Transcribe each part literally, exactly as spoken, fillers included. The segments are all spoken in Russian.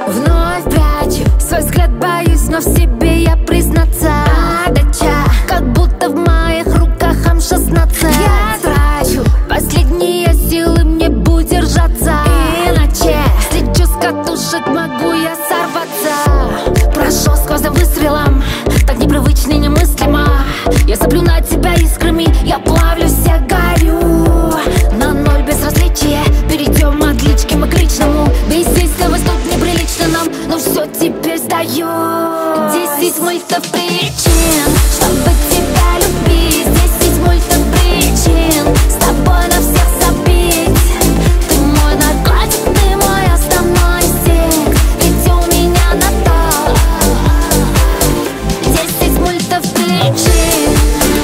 Вновь прячу свой взгляд, боюсь, но в себе я признаться. Отдача, как будто в моих руках эм шестнадцать. Я трачу последние силы, мне будет держаться, иначе слечу с катушек, могу я сорваться. Прошел сквозь выстрелом, так непривычно, немыслимо. Я соплю на тебя искрами, я плавлюсь, я горю. На ноль безразличия, перейдем от лички мы к личному. Бездействовать тут неприлично нам, но все теперь сдаю. Десять мультов причин, чтобы тебя любить. Десять мультов причин, с тобой на всех забить. Ты мой наркотик, ты мой основной стик, ведь у меня на то десять мультов причин.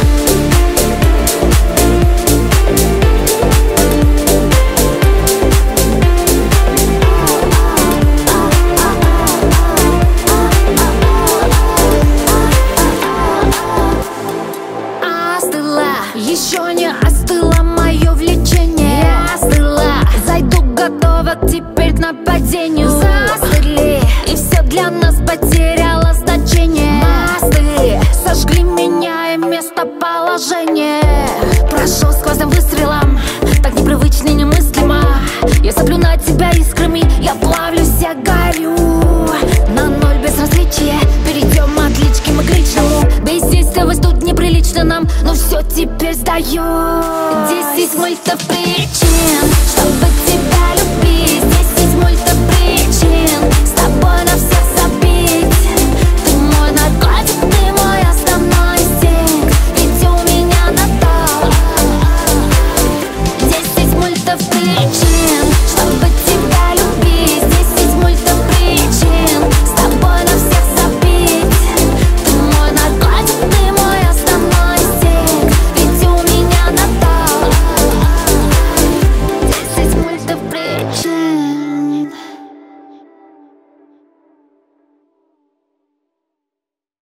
Еще не остыло мое влечение. Я остыла, зайду, готова теперь к нападению. Застыли, и все для нас потеряло значение. Мосты сожгли меня и местоположение. Прошел сквозь выстрелом, так непривычно, немыслимо. Я соплю на тебя искрами, я плавлюсь, я горю. На ноль безразличия, перейдем от лички мы к личному. Бездействовать тут неприлично нам, но все теперь сдаю. Десять мультов причин, чтобы тебя